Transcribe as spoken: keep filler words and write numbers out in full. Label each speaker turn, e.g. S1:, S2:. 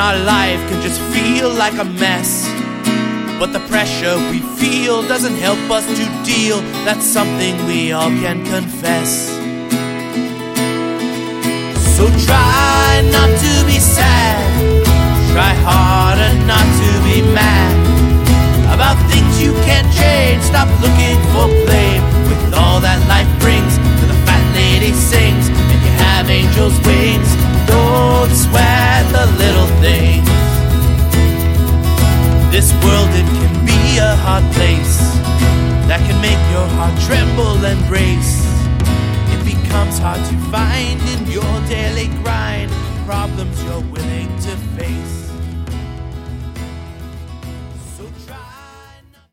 S1: our life can just feel like a mess. But the pressure we feel doesn't help us to deal. That's something we all can confess. So try not to be sad. Try harder not to be mad about things you can't change. Stop looking for blame with all that life brings. To the fat lady sings, and you have angels' wings. Don't sweat the little things. This world, it can be a hard place that can make your heart tremble and race. It becomes hard to find in your daily grind problems you're willing to face.